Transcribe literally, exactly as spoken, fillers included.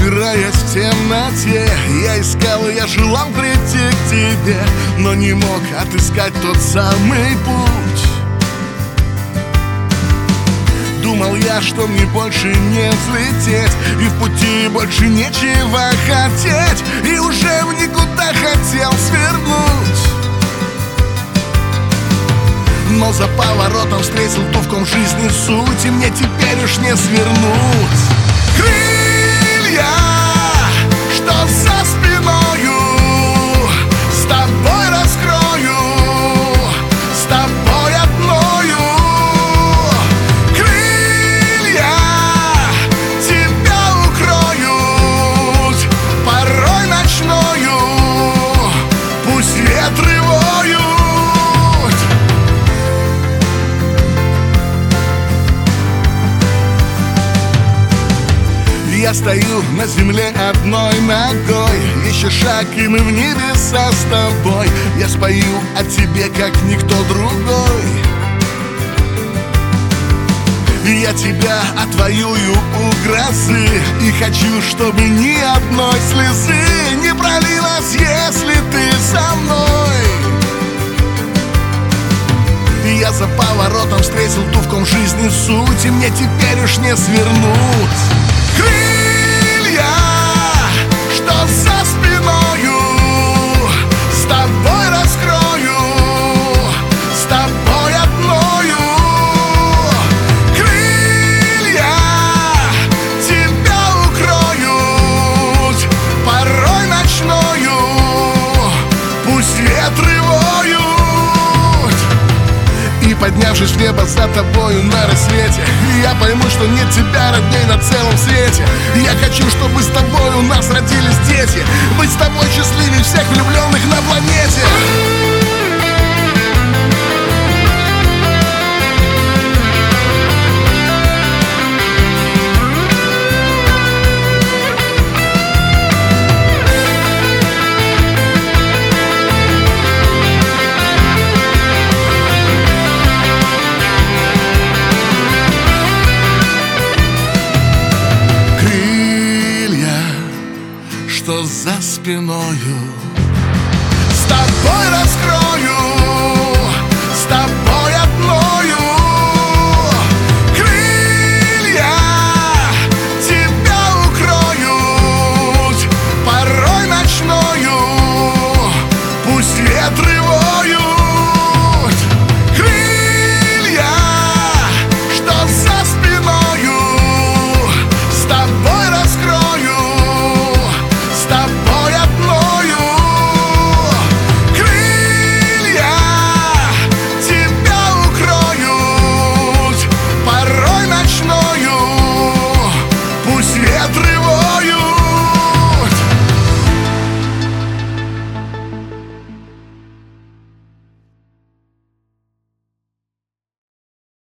Собираясь в темноте, я искал и я желал прийти к тебе, но не мог отыскать тот самый путь. Думал я, что мне больше не взлететь, и в пути больше нечего хотеть, и уже в никуда хотел свернуть. Но за поворотом встретил ту, в ком жизни суть, и мне теперь уж не свернуть. Крылья, что за спиною, с тобой раскрою, с тобой одною. Крылья тебя укроют порой ночною, пусть ветры воют. Я стою на земле одной ногой, еще шаг, и мы в небеса с тобой. Я спою о тебе, как никто другой. Я тебя отвоюю у грозы, и хочу, чтобы ни одной слезы не пролилось, если ты со мной. Я за поворотом встретил ту, в ком жизни суть, и мне теперь уж не свернуть. Крылья, что за спиною, с тобой раскрою, с тобой одною. Крылья тебя укроют порой ночною, пусть ветры воют. И поднявшись в небо за тобою на рассвете, я пойму, что нет тебя родней на целом свете. Я хочу, чтобы с тобой у нас родились дети, быть с тобой счастливее всех влюбленных на планете. Что за спиною,